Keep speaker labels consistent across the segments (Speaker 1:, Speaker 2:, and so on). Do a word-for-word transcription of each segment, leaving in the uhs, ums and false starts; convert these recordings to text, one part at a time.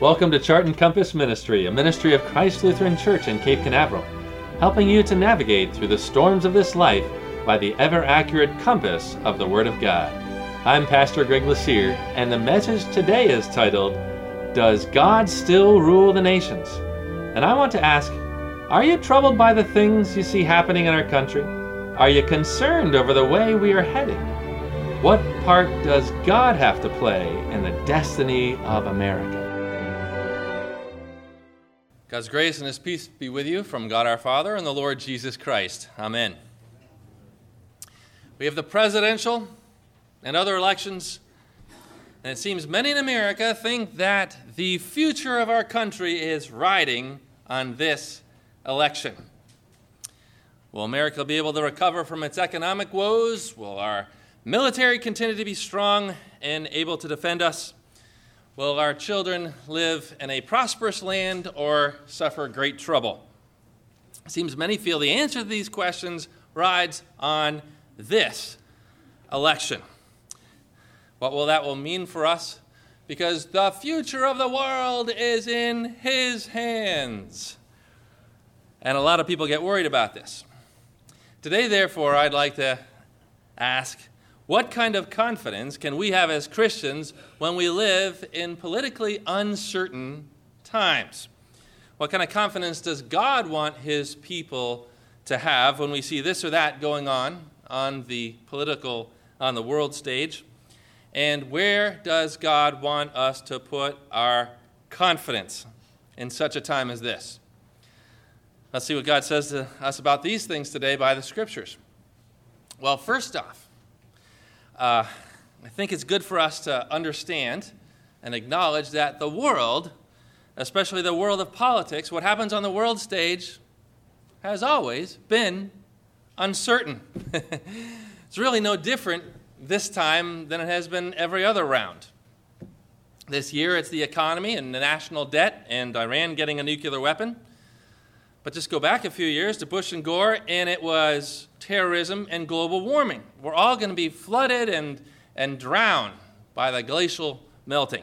Speaker 1: Welcome to Chart and Compass Ministry, a ministry of Christ Lutheran Church in Cape Canaveral, helping you to navigate through the storms of this life by the ever-accurate compass of the Word of God. I'm Pastor Greg Lassier, and the message today is titled, Does God Still Rule the Nations? And I want to ask, are you troubled by the things you see happening in our country? Are you concerned over the way we are heading? What part does God have to play in the destiny of America? God's grace and His peace be with you from God our Father and the Lord Jesus Christ. Amen. We have the presidential and other elections, and it seems many in America think that the future of our country is riding on this election. Will America be able to recover from its economic woes? Will our military continue to be strong and able to defend us? Will our children live in a prosperous land or suffer great trouble? It seems many feel the answer to these questions rides on this election. What will that will mean for us? Because the future of the world is in His hands. And a lot of people get worried about this. Today, therefore, I'd like to ask, what kind of confidence can we have as Christians when we live in politically uncertain times? What kind of confidence does God want His people to have when we see this or that going on on the political, on the world stage? And where does God want us to put our confidence in such a time as this? Let's see what God says to us about these things today by the Scriptures. Well, first off, Uh, I think it's good for us to understand and acknowledge that the world, especially the world of politics, what happens on the world stage has always been uncertain. It's really no different this time than it has been every other round. This year it's the economy and the national debt and Iran getting a nuclear weapon. But just go back a few years to Bush and Gore, and it was terrorism and global warming. We're all going to be flooded and, and drowned by the glacial melting.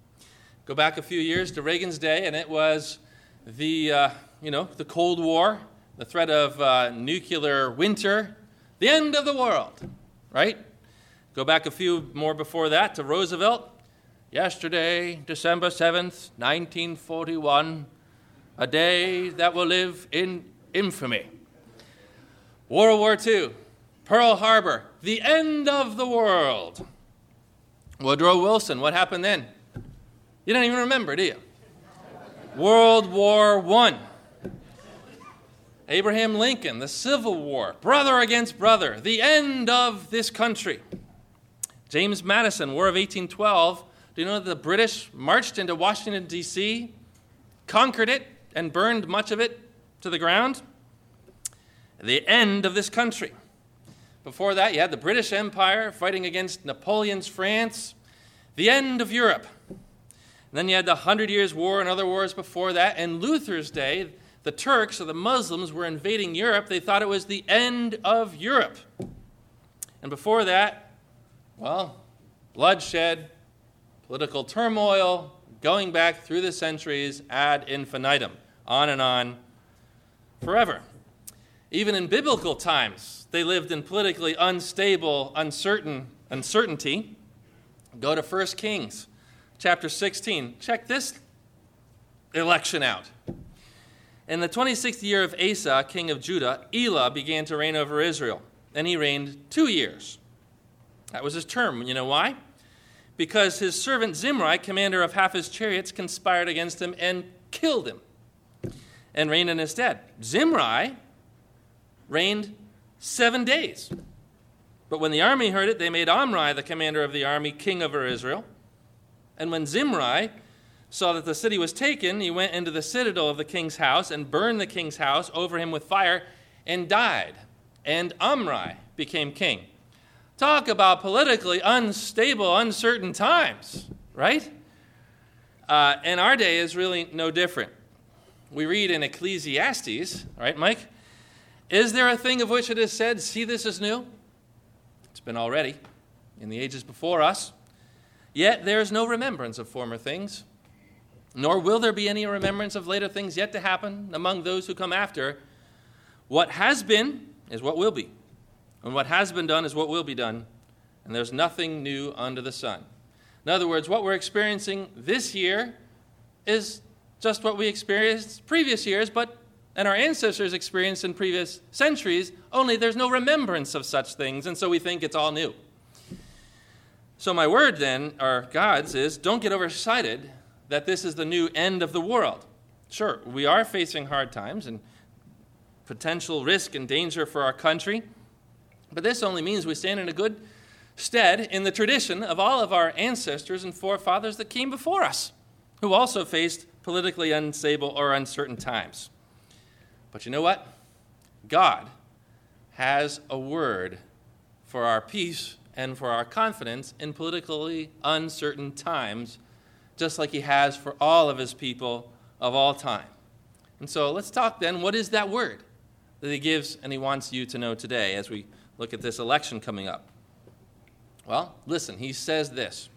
Speaker 1: Go back a few years to Reagan's day, and it was the, uh, you know, the Cold War, the threat of uh, nuclear winter, the end of the world, right? Go back a few more before that to Roosevelt. Yesterday, December seventh, nineteen forty-one, a day that will live in infamy. World War Two, Pearl Harbor, the end of the world. Woodrow Wilson, what happened then? You don't even remember, do you? World War One. Abraham Lincoln, the Civil War, brother against brother, the end of this country. James Madison, War of eighteen twelve. Do you know that the British marched into Washington, D C, conquered it, and burned much of it to the ground? The end of this country. Before that, you had the British Empire fighting against Napoleon's France. The end of Europe. And then you had the Hundred Years' War and other wars before that. And Luther's day, the Turks or the Muslims were invading Europe. They thought it was the end of Europe. And before that, well, bloodshed, political turmoil, going back through the centuries ad infinitum. On and on, forever. Even in biblical times, they lived in politically unstable, uncertain uncertainty. Go to First Kings, chapter sixteen. Check this election out. In the twenty-sixth year of Asa, king of Judah, Elah began to reign over Israel, and he reigned two years. That was his term. You know why? Because his servant Zimri, commander of half his chariots, conspired against him and killed him, and reigned in his stead. Zimri reigned seven days. But when the army heard it, they made Omri, the commander of the army, king over Israel. And when Zimri saw that the city was taken, he went into the citadel of the king's house and burned the king's house over him with fire and died. And Omri became king. Talk about politically unstable, uncertain times, right? Uh, and our day is really no different. We read in Ecclesiastes, right, Mike? Is there a thing of which it is said, see, this is new? It's been already in the ages before us. Yet there is no remembrance of former things. nor will there be any remembrance of later things yet to happen among those who come after. What has been is what will be, and what has been done is what will be done, and there's nothing new under the sun. In other words, what we're experiencing this year is just what we experienced previous years, but and our ancestors experienced in previous centuries, only there's no remembrance of such things, and so we think it's all new. So my word then, or God's, is don't get overexcited that this is the new end of the world. Sure, we are facing hard times and potential risk and danger for our country, but this only means we stand in a good stead in the tradition of all of our ancestors and forefathers that came before us, who also faced politically unstable or uncertain times. But you know what? God has a word for our peace and for our confidence in politically uncertain times, just like he has for all of his people of all time. And so let's talk then, what is that word that he gives and he wants you to know today as we look at this election coming up? Well, listen, he says this: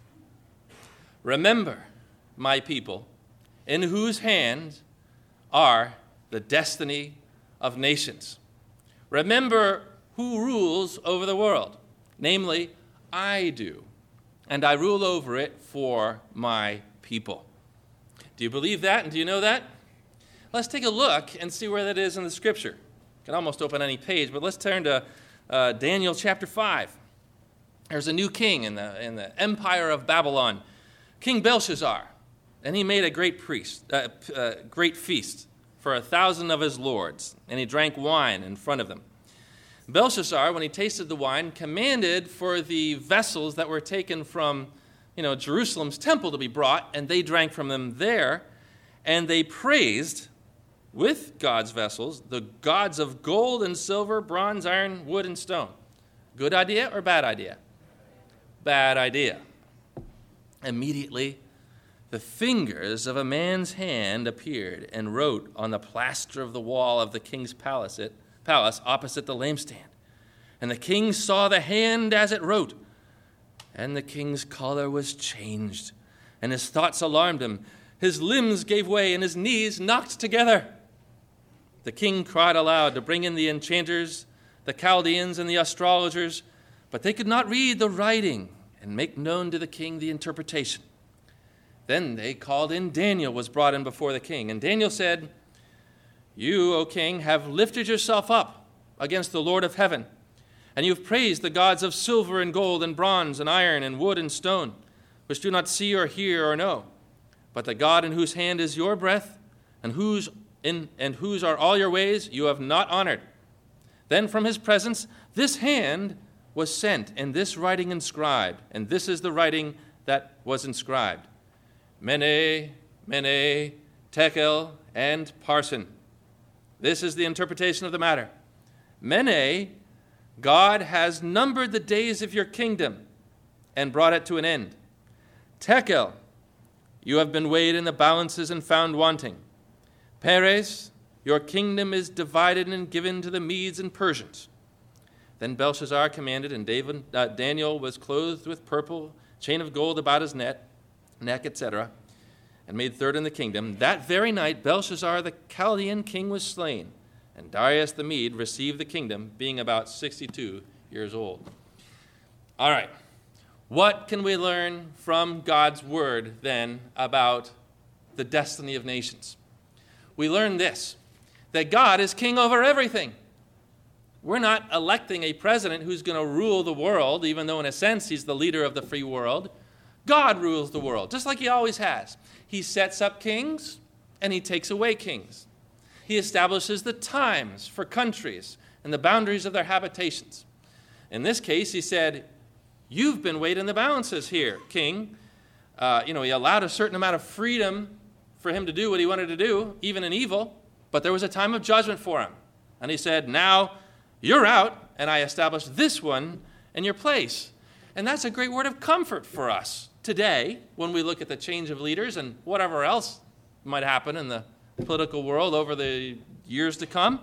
Speaker 1: remember, my people, in whose hands are the destiny of nations. Remember who rules over the world. Namely, I do, and I rule over it for my people. Do you believe that, and do you know that? Let's take a look and see where that is in the Scripture. You can almost open any page, but let's turn to uh, Daniel chapter five. There's a new king in the, in the empire of Babylon, King Belshazzar, and he made a great priest, uh, uh, great feast for a thousand of his lords, and he drank wine in front of them. Belshazzar, when he tasted the wine, commanded for the vessels that were taken from, you know, Jerusalem's temple to be brought, and they drank from them there, and they praised with God's vessels the gods of gold and silver, bronze, iron, wood, and stone. Good idea or bad idea? Bad idea. Immediately, the fingers of a man's hand appeared and wrote on the plaster of the wall of the king's palace, it, palace opposite the lampstand. And the king saw the hand as it wrote, and the king's color was changed, and his thoughts alarmed him. His limbs gave way, and his knees knocked together. The king cried aloud to bring in the enchanters, the Chaldeans, and the astrologers, but they could not read the writing and make known to the king the interpretation. Then they called in Daniel, was brought in before the king. And Daniel said, you, O king, have lifted yourself up against the Lord of heaven, and you have praised the gods of silver and gold and bronze and iron and wood and stone, which do not see or hear or know. But the God in whose hand is your breath, and whose in and whose are all your ways, you have not honored. Then from his presence this hand was sent, and this writing inscribed, and this is the writing that was inscribed: Mene, Mene, Tekel, and Parsin. This is the interpretation of the matter. Mene, God has numbered the days of your kingdom and brought it to an end. Tekel, you have been weighed in the balances and found wanting. Peres, your kingdom is divided and given to the Medes and Persians. Then Belshazzar commanded, and David, uh, Daniel was clothed with purple, chain of gold about his neck, neck, et cetera, and made third in the kingdom. That very night, Belshazzar the Chaldean king was slain, and Darius the Mede received the kingdom, being about sixty-two years old. All right, what can we learn from God's word then about the destiny of nations? We learn this, that God is king over everything. We're not electing a president who's going to rule the world, even though in a sense he's the leader of the free world. God rules the world, just like he always has. He sets up kings, and he takes away kings. He establishes the times for countries and the boundaries of their habitations. In this case, he said, you've been weighed in the balances here, king. Uh, you know, he allowed a certain amount of freedom for him to do what he wanted to do, even in evil, but there was a time of judgment for him. And he said, now you're out, and I established this one in your place. And that's a great word of comfort for us today when we look at the change of leaders and whatever else might happen in the political world over the years to come.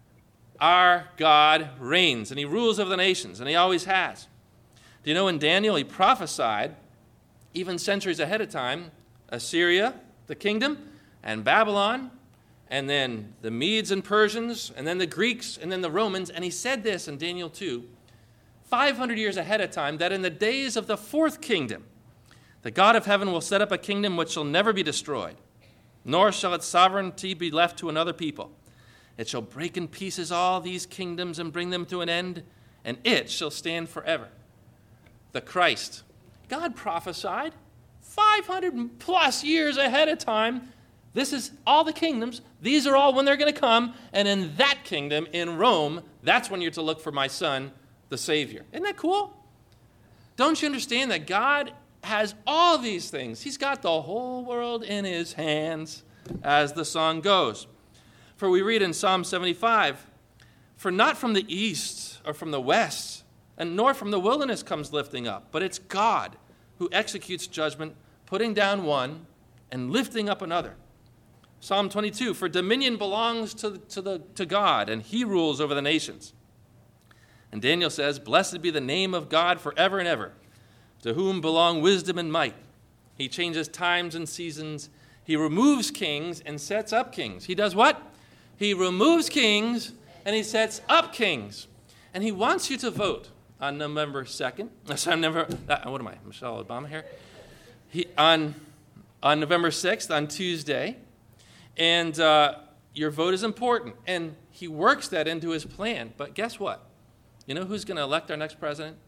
Speaker 1: Our God reigns, and he rules over the nations, and he always has. Do you know in Daniel, he prophesied, even centuries ahead of time, Assyria the kingdom, and Babylon, and then the Medes and Persians, and then the Greeks, and then the Romans. And he said this in Daniel two, five hundred years ahead of time, that in the days of the fourth kingdom, the God of heaven will set up a kingdom which shall never be destroyed, nor shall its sovereignty be left to another people. It shall break in pieces all these kingdoms and bring them to an end, and it shall stand forever. The Christ. God prophesied five hundred plus years ahead of time. This is all the kingdoms. These are all when they're going to come. And in that kingdom, in Rome, that's when you're to look for my son, the Savior. Isn't that cool? Don't you understand that God has all these things? He's got the whole world in his hands, as the song goes. For we read in Psalm seventy-five, for not from the east or from the west, and nor from the wilderness comes lifting up, but it's God who executes judgment, putting down one and lifting up another. Psalm twenty-two, for dominion belongs to, to, the, to God, and he rules over the nations. And Daniel says, blessed be the name of God forever and ever, to whom belong wisdom and might. He changes times and seasons. He removes kings and sets up kings. He does what? He removes kings and he sets up kings. And he wants you to vote on November second. Sorry, November, uh, what am I, Michelle Obama here? He, on, on November sixth, on Tuesday. And uh, your vote is important. And he works that into his plan. But guess what? You know who's going to elect our next president?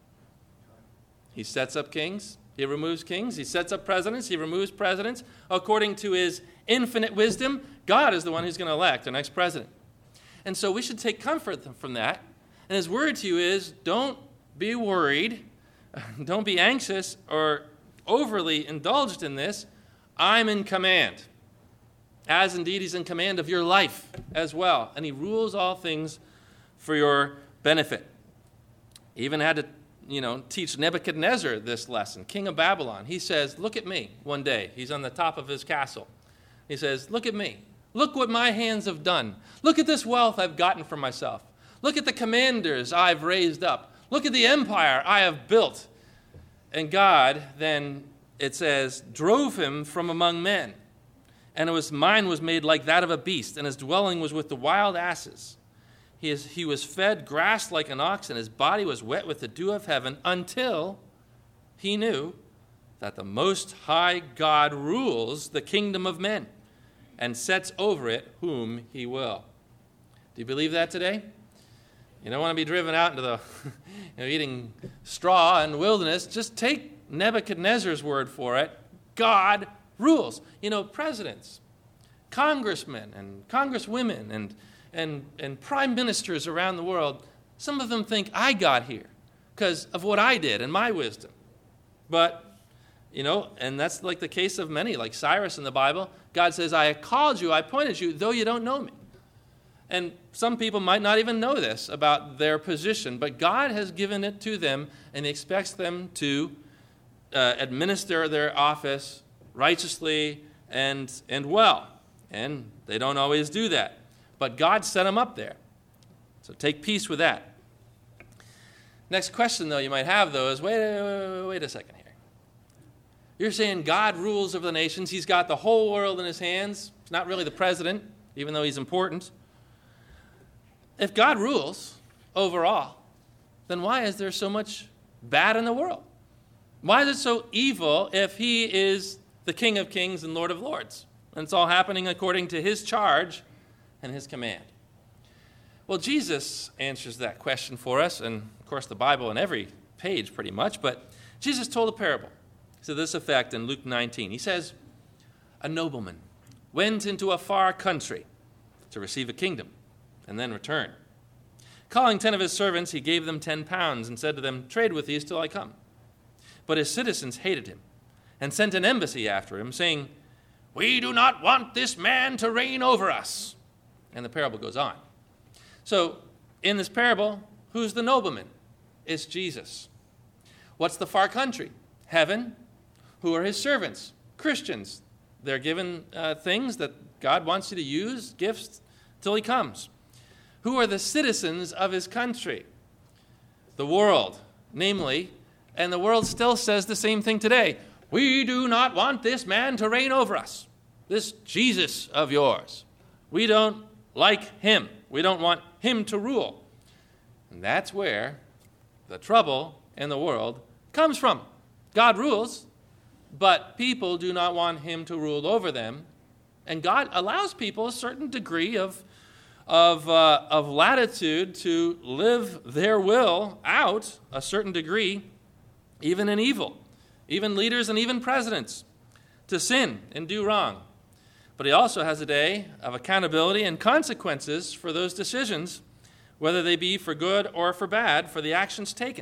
Speaker 1: He sets up kings. He removes kings. He sets up presidents. He removes presidents. According to his infinite wisdom, God is the one who's going to elect our next president. And so we should take comfort from that. And his word to you is, don't be worried. Don't be anxious or overly indulged in this. I'm in command. As indeed he's in command of your life as well. And he rules all things for your benefit. He even had to, you know, teach Nebuchadnezzar this lesson, king of Babylon. He says, look at me one day. He's on the top of his castle. He says, look at me. Look what my hands have done. Look at this wealth I've gotten for myself. Look at the commanders I've raised up. Look at the empire I have built. And God then, it says, drove him from among men. And his mind was made like that of a beast, and his dwelling was with the wild asses. He, is, he was fed grass like an ox, and his body was wet with the dew of heaven, until he knew that the Most High God rules the kingdom of men and sets over it whom he will. Do you believe that today? You don't want to be driven out into the you know, eating straw in the wilderness. Just take Nebuchadnezzar's word for it. God rules. You know, presidents, congressmen, and congresswomen, and, and, and prime ministers around the world, some of them think I got here because of what I did and my wisdom. But, you know, and that's like the case of many, like Cyrus in the Bible. God says, I called you, I appointed you, though you don't know me. And some people might not even know this about their position, but God has given it to them, and he expects them to uh, administer their office righteously and, and well. And they don't always do that. But God set them up there. So take peace with that. Next question, though, you might have, though, is wait, wait, wait a second here. You're saying God rules over the nations. He's got the whole world in his hands. He's not really the president, even though he's important. If God rules overall, then why is there so much bad in the world? Why is it so evil if he is the King of Kings and Lord of Lords? And it's all happening according to his charge and his command. Well, Jesus answers that question for us, and of course the Bible in every page pretty much, but Jesus told a parable to this effect in Luke nineteen. He says, a nobleman went into a far country to receive a kingdom and then return. Calling ten of his servants, he gave them ten pounds and said to them, trade with these till I come. But his citizens hated him and sent an embassy after him, saying, we do not want this man to reign over us. And the parable goes on. So in this parable, who's the nobleman? It's Jesus. What's the far country? Heaven. Who are his servants? Christians. They're given uh, things that God wants you to use, gifts, till he comes. Who are the citizens of his country? The world, namely, and the world still says the same thing today. We do not want this man to reign over us. this Jesus of yours. We don't like him. We don't want him to rule. And that's where the trouble in the world comes from. God rules, but people do not want him to rule over them. And God allows people a certain degree of, of, uh, of latitude to live their will out, a certain degree, even in evil. Even leaders and even presidents, to sin and do wrong. But he also has a day of accountability and consequences for those decisions, whether they be for good or for bad, for the actions taken.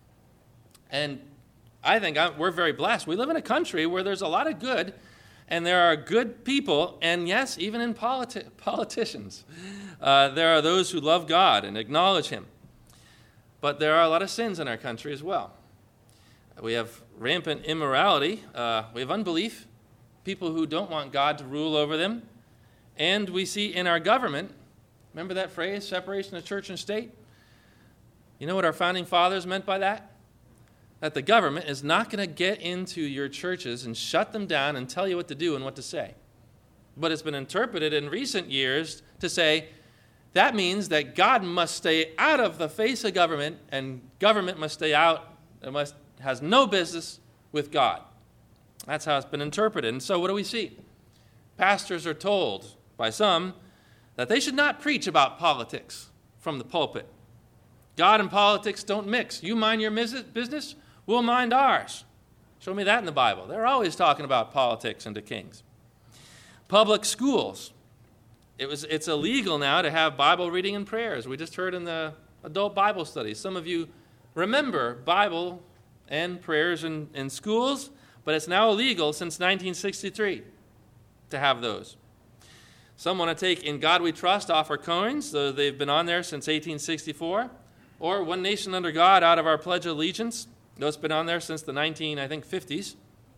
Speaker 1: And I think I'm, we're very blessed. We live in a country where there's a lot of good, and there are good people, and yes, even in politi- politicians, uh, there are those who love God and acknowledge him. But there are a lot of sins in our country as well. We have rampant immorality. Uh, we have unbelief, people who don't want God to rule over them. And we see in our government, remember that phrase, separation of church and state? You know what our founding fathers meant by that? That the government is not going to get into your churches and shut them down and tell you what to do and what to say. But it's been interpreted in recent years to say that means that God must stay out of the face of government, and government must stay out, it must, has no business with God. That's how it's been interpreted. And so what do we see? Pastors are told by some that they should not preach about politics from the pulpit. God and politics don't mix. You mind your business, we'll mind ours. Show me that in the Bible. They're always talking about politics and to kings. Public schools. It was, it's illegal now to have Bible reading and prayers. We just heard in the adult Bible studies. Some of you remember Bible and prayers in, in schools, but it's now illegal since nineteen sixty-three to have those. Some want to take In God We Trust off our coins, so they've been on there since eighteen sixty-four, or One Nation Under God out of our Pledge of Allegiance. Those have been on there since the nineteen, I think, fifties.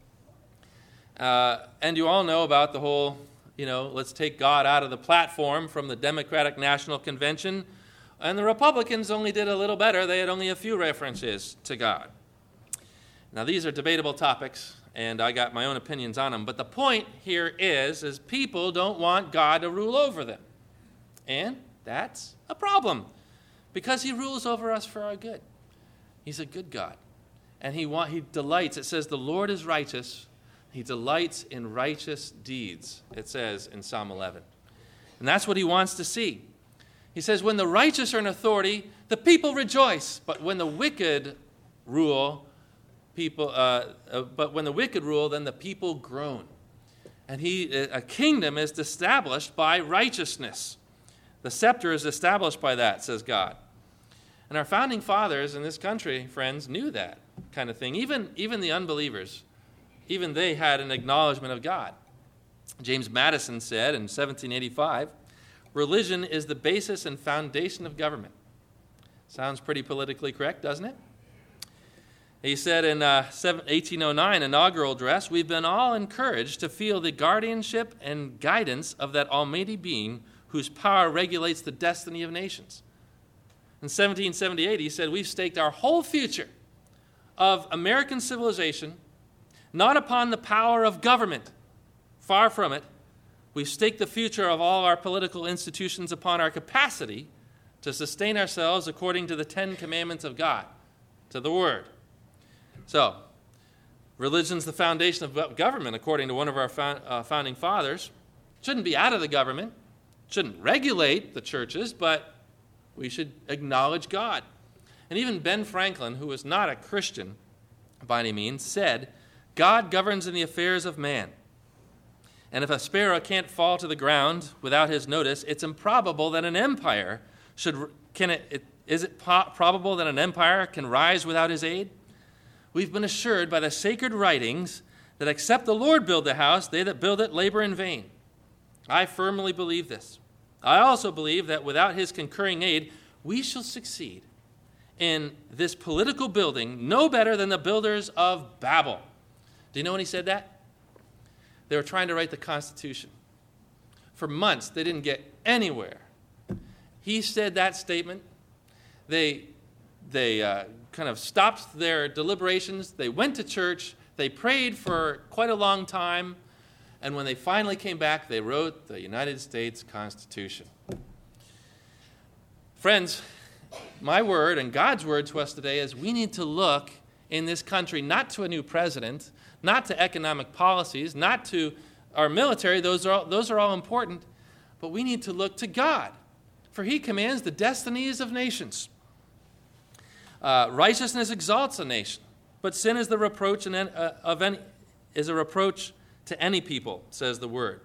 Speaker 1: Uh, and you all know about the whole, you know, let's take God out of the platform from the Democratic National Convention. And the Republicans only did a little better. They had only a few references to God. Now, these are debatable topics, and I got my own opinions on them. But the point here is, is people don't want God to rule over them. And that's a problem, because he rules over us for our good. He's a good God. And he want, he delights, it says, the Lord is righteous. He delights in righteous deeds, it says in Psalm eleven. And that's what he wants to see. He says, when the righteous are in authority, the people rejoice. But when the wicked rule, people, uh, uh, but when the wicked rule, then the people groan. And he, a kingdom is established by righteousness. The scepter is established by that, says God. And our founding fathers in this country, friends, knew that kind of thing. Even, even the unbelievers, even they had an acknowledgement of God. James Madison said in seventeen eighty-five, religion is the basis and foundation of government. Sounds pretty politically correct, doesn't it? He said in uh, eighteen oh nine inaugural address, we've been all encouraged to feel the guardianship and guidance of that almighty being whose power regulates the destiny of nations. In seventeen seventy-eight, he said, we've staked our whole future of American civilization not upon the power of government, far from it. We've staked the future of all our political institutions upon our capacity to sustain ourselves according to the Ten Commandments of God, to the Word. So, religion's the foundation of government, according to one of our founding fathers. Shouldn't be out of the government, shouldn't regulate the churches, but we should acknowledge God. And even Ben Franklin, who was not a Christian by any means, said, God governs in the affairs of man. And if a sparrow can't fall to the ground without his notice, it's improbable that an empire should, can it, it is it po- probable that an empire can rise without his aid? We've been assured by the sacred writings that except the Lord build the house, they that build it labor in vain. I firmly believe this. I also believe that without his concurring aid, we shall succeed in this political building no better than the builders of Babel. Do you know when he said that? They were trying to write the Constitution. For months, they didn't get anywhere. He said that statement. They, they uh, kind of stopped their deliberations. They went to church. They prayed for quite a long time. And when they finally came back, they wrote the United States Constitution. Friends, my word and God's word to us today is we need to look in this country not to a new president, not to economic policies, not to our military. Those are all, those are all important. But we need to look to God, for he commands the destinies of nations. Uh, righteousness exalts a nation, but sin is the reproach in, uh, of any, is a reproach to any people, says the word.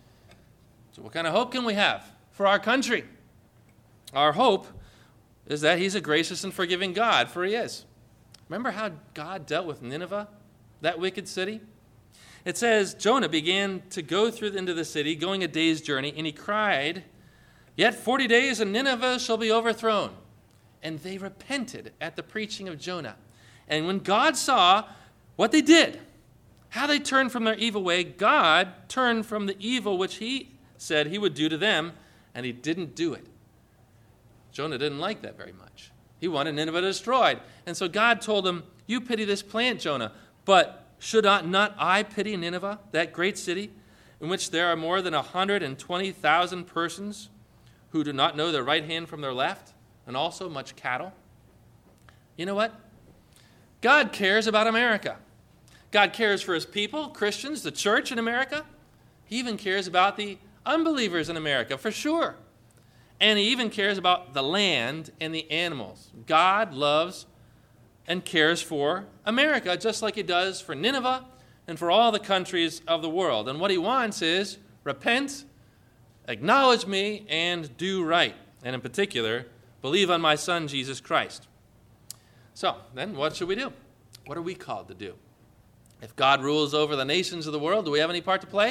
Speaker 1: So what kind of hope can we have for our country? Our hope is that he's a gracious and forgiving God, for he is. Remember how God dealt with Nineveh, that wicked city? It says, Jonah began to go through into the city, going a day's journey, and he cried, "Yet forty days and Nineveh shall be overthrown." And they repented at the preaching of Jonah. And when God saw what they did, how they turned from their evil way, God turned from the evil which he said he would do to them, and he didn't do it. Jonah didn't like that very much. He wanted Nineveh destroyed. And so God told him, "You pity this plant, Jonah, but should not, not I pity Nineveh, that great city, in which there are more than one hundred twenty thousand persons who do not know their right hand from their left, and also much cattle?" You know what? God cares about America. God cares for his people, Christians, the church in America. He even cares about the unbelievers in America, for sure. And he even cares about the land and the animals. God loves and cares for America, just like he does for Nineveh and for all the countries of the world. And what he wants is repent, acknowledge me, and do right. And in particular, believe on my Son, Jesus Christ. So, then what should we do? What are we called to do? If God rules over the nations of the world, do we have any part to play?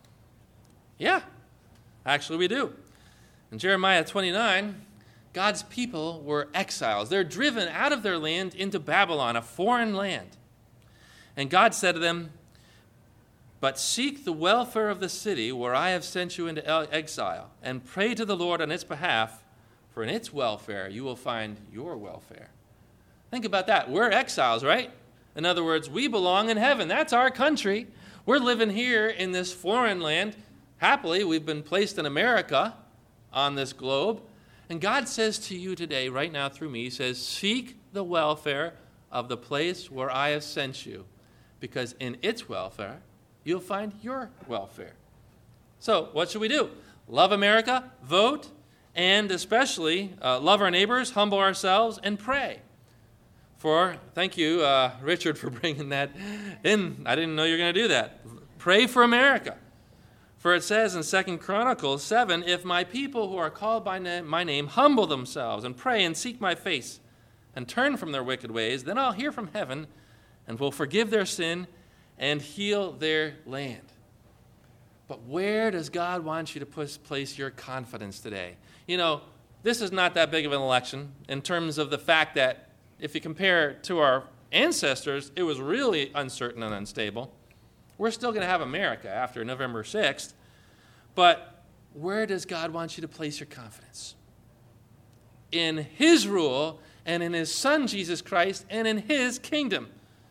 Speaker 1: Yeah, actually we do. In Jeremiah twenty-nine, God's people were exiles. They're driven out of their land into Babylon, a foreign land. And God said to them, "But seek the welfare of the city where I have sent you into exile, and pray to the Lord on its behalf, for in its welfare you will find your welfare." Think about that. We're exiles, right? In other words, we belong in heaven. That's our country. We're living here in this foreign land. Happily, we've been placed in America on this globe. And God says to you today, right now through me, he says, seek the welfare of the place where I have sent you, because in its welfare, you'll find your welfare. So what should we do? Love America, vote, and especially uh, love our neighbors, humble ourselves, and pray. For, thank you, uh, Richard, for bringing that in. I didn't know you were going to do that. Pray for America. For it says in Second Chronicles seven, "If my people who are called by na- my name humble themselves and pray and seek my face and turn from their wicked ways, then I'll hear from heaven and will forgive their sin and heal their land." But where does God want you to put, place your confidence today? You know, this is not that big of an election in terms of the fact that if you compare to our ancestors, it was really uncertain and unstable. We're still going to have America after November sixth. But where does God want you to place your confidence? In his rule and in his Son, Jesus Christ, and in his kingdom.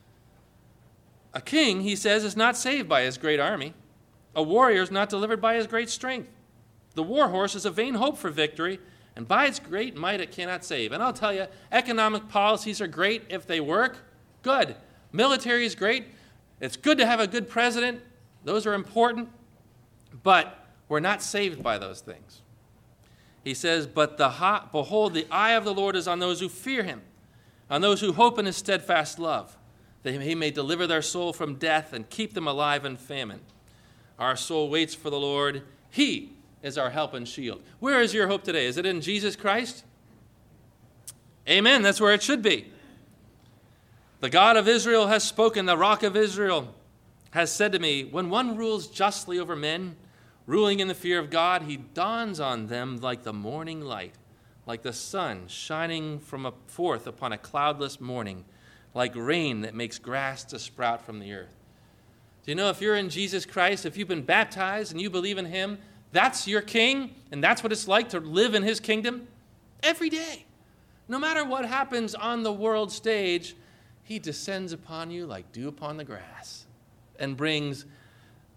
Speaker 1: A king, he says, is not saved by his great army. A warrior is not delivered by his great strength. The war horse is a vain hope for victory, and by its great might it cannot save. And I'll tell you, economic policies are great if they work. Good. Military is great. It's good to have a good president. Those are important. But we're not saved by those things. He says, "But the hot, behold, the eye of the Lord is on those who fear him, on those who hope in his steadfast love, that he may deliver their soul from death and keep them alive in famine. Our soul waits for the Lord. He is our help and shield." Where is your hope today? Is it in Jesus Christ? Amen. That's where it should be. "The God of Israel has spoken. The Rock of Israel has said to me, when one rules justly over men, ruling in the fear of God, he dawns on them like the morning light, like the sun shining from a, forth upon a cloudless morning, like rain that makes grass to sprout from the earth." Do you know, if you're in Jesus Christ, if you've been baptized and you believe in him, that's your king, and that's what it's like to live in his kingdom every day. No matter what happens on the world stage, he descends upon you like dew upon the grass and brings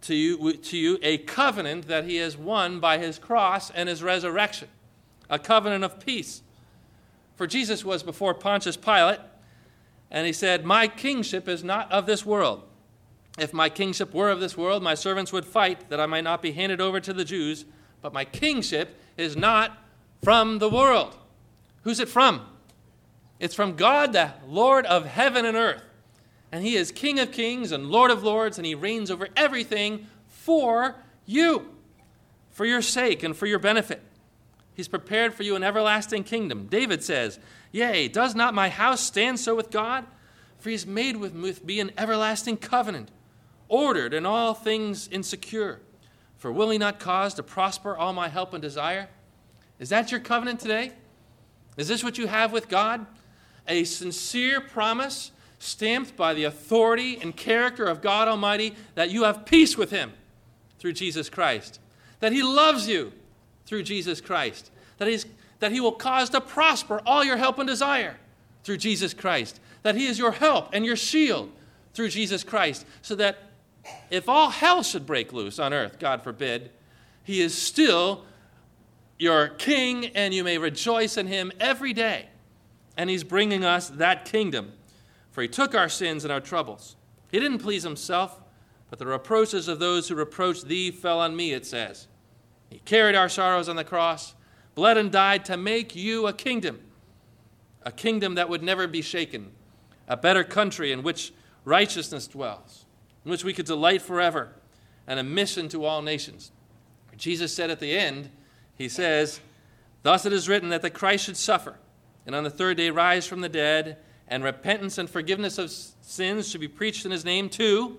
Speaker 1: to you, to you a covenant that he has won by his cross and his resurrection, a covenant of peace. For Jesus was before Pontius Pilate, and he said, my kingship is not of this world. If my kingship were of this world, my servants would fight that I might not be handed over to the Jews, but my kingship is not from the world. Who's it from? It's from God, the Lord of heaven and earth. And he is King of kings and Lord of lords, and he reigns over everything for you, for your sake and for your benefit. He's prepared for you an everlasting kingdom. David says, yea, does not my house stand so with God? For he's made with me an everlasting covenant, ordered in all things insecure. For will he not cause to prosper all my help and desire? Is that your covenant today? Is this what you have with God? A sincere promise stamped by the authority and character of God Almighty that you have peace with him through Jesus Christ, that he loves you through Jesus Christ, that, he's, that he will cause to prosper all your help and desire through Jesus Christ, that he is your help and your shield through Jesus Christ, so that if all hell should break loose on earth, God forbid, he is still your king and you may rejoice in him every day. And he's bringing us that kingdom. For he took our sins and our troubles. He didn't please himself, but the reproaches of those who reproached thee fell on me, it says. He carried our sorrows on the cross, bled and died to make you a kingdom, a kingdom that would never be shaken, a better country in which righteousness dwells, in which we could delight forever, and a mission to all nations. Jesus said at the end, he says, thus it is written that the Christ should suffer, and on the third day rise from the dead, and repentance and forgiveness of sins should be preached in his name to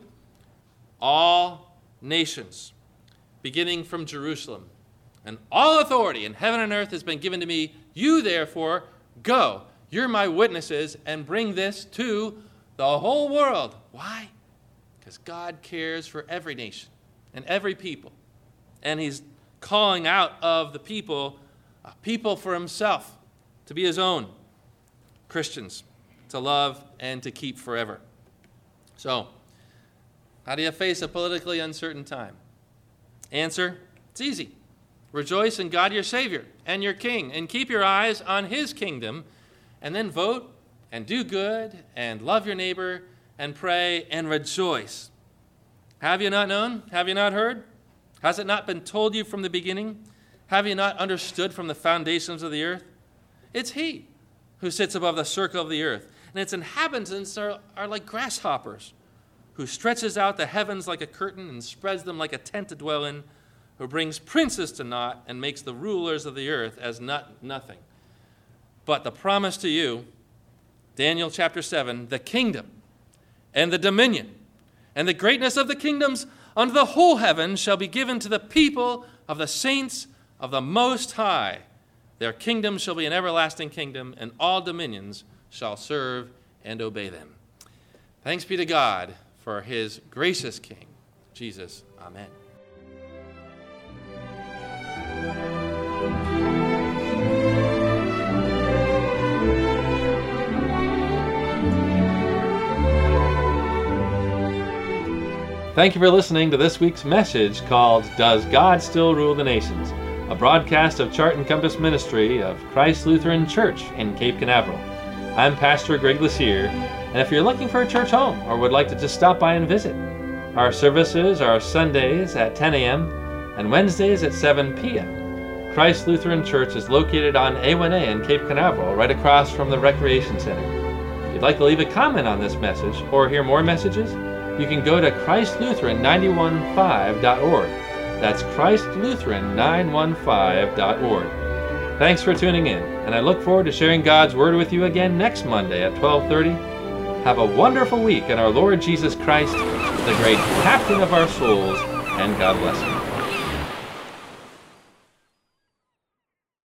Speaker 1: all nations, beginning from Jerusalem. And all authority in heaven and earth has been given to me. You, therefore, go. You're my witnesses, and bring this to the whole world. Why? Because God cares for every nation and every people. And he's calling out of the people a people for himself, to be his own. Christians, to love and to keep forever. So, how do you face a politically uncertain time? Answer, it's easy. Rejoice in God your Savior and your King, and keep your eyes on his kingdom, and then vote and do good and love your neighbor and pray and rejoice. Have you not known? Have you not heard? Has it not been told you from the beginning? Have you not understood from the foundations of the earth? It's he who sits above the circle of the earth, and its inhabitants are, are like grasshoppers, who stretches out the heavens like a curtain and spreads them like a tent to dwell in, who brings princes to naught and makes the rulers of the earth as not nothing. But the promise to you, Daniel chapter seven, the kingdom and the dominion and the greatness of the kingdoms under the whole heaven shall be given to the people of the saints of the Most High. Their kingdom shall be an everlasting kingdom, and all dominions shall serve and obey them. Thanks be to God for his gracious King, Jesus. Amen. Thank you for listening to this week's message called Does God Still Rule the Nations? A broadcast of Chart and Compass Ministry of Christ Lutheran Church in Cape Canaveral. I'm Pastor Greg Lasier, and if you're looking for a church home or would like to just stop by and visit, our services are Sundays at ten a.m. and Wednesdays at seven p.m. Christ Lutheran Church is located on A one A in Cape Canaveral, right across from the Recreation Center. If you'd like to leave a comment on this message or hear more messages, you can go to Christ Lutheran nine one five dot org. That's Christ Lutheran nine one five dot org. Thanks for tuning in, and I look forward to sharing God's Word with you again next Monday at twelve thirty. Have a wonderful week in our Lord Jesus Christ, the great captain of our souls, and God bless you.